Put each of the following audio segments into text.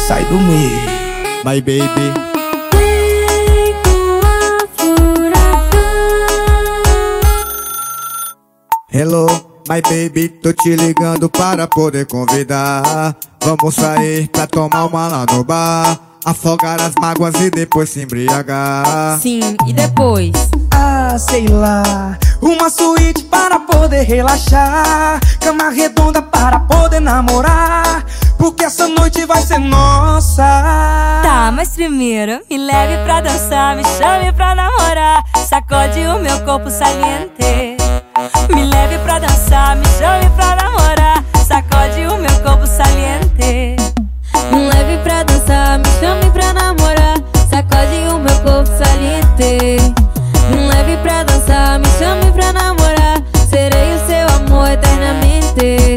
sai do meio. My baby. Vem com a furacão. Hello, my baby, tô te ligando para poder convidar. Vamos sair pra tomar uma lá no bar, afogar as mágoas e depois se embriagar. Sim, e depois? Ah, sei lá, uma suíte para poder relaxar, cama redonda para poder namorar, porque essa noite vai ser nossa. Tá, mas primeiro me leve pra dançar, me chame pra namorar, sacode o meu corpo saliente. Me leve pra dançar, me chame pra namorar, sacode o meu corpo saliente. Me leve pra dançar, me chame pra namorar, sacode o meu corpo saliente. Me leve pra dançar, me chame pra namorar, serei o seu amor eternamente.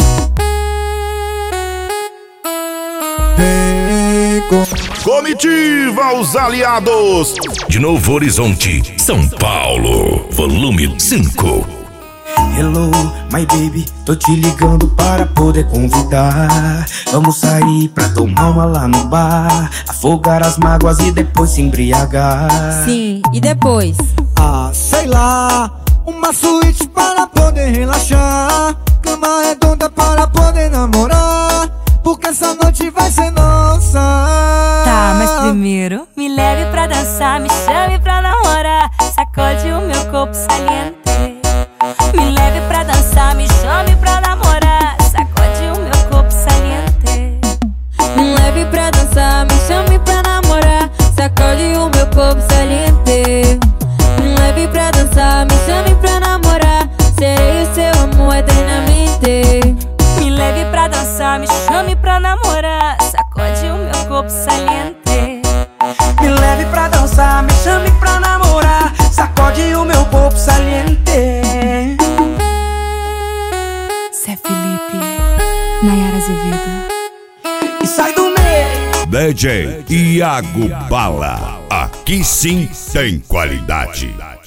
Vem com... Comitiva Os Aliados de Novo Horizonte, São Paulo, volume 5. Hello, my baby, tô te ligando para poder convidar. Vamos sair pra tomar uma lá no bar, afogar as mágoas e depois se embriagar. Sim, e depois? Ah, sei lá, uma suíte para poder relaxar, cama redonda para poder namorar, porque essa noite vai ser nossa. Tá, mas primeiro me leve pra dançar, me chame pra namorar, sacode o meu corpo saliente. Me leve pra dançar, me chame pra namorar, sacode o meu corpo saliente. Me leve pra dançar, me chame pra namorar, sacode o meu corpo saliente. Me leve pra dançar, me chame pra namorar, serei o seu amor eternamente. Me leve pra dançar, me chame pra namorar, sacode o meu corpo saliente. Me leve pra dançar, me chame pra namorar, sacode o meu corpo saliente. Zé Felipe, Nayara Azevedo. E sai do meio. DJ Iago Bala, aqui sim tem qualidade.